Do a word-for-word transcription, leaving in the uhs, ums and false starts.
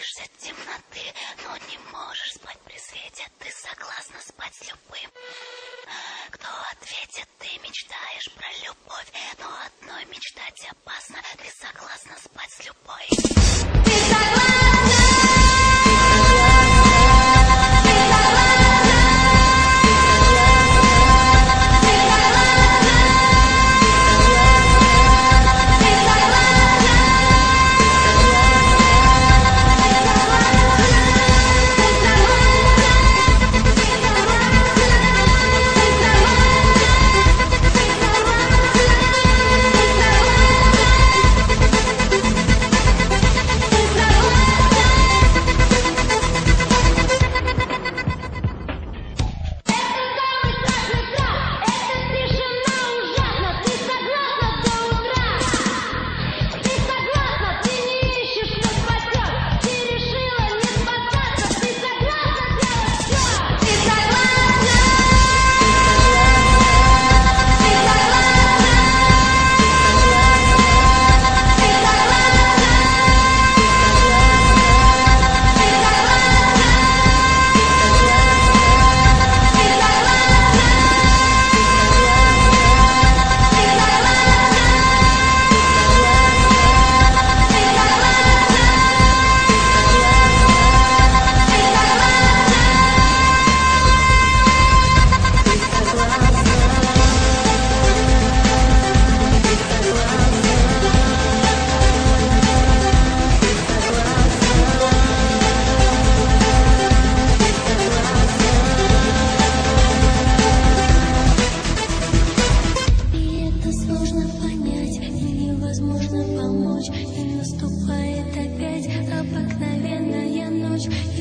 боишься темноты, но не можешь спать при свете. Ты согласна спать с любым? Кто ответит? Ты мечтаешь про любовь, но одной мечтать опасно. Ты согласна спать с любой? Ты согласна? Невозможно помочь, и наступает опять обыкновенная ночь.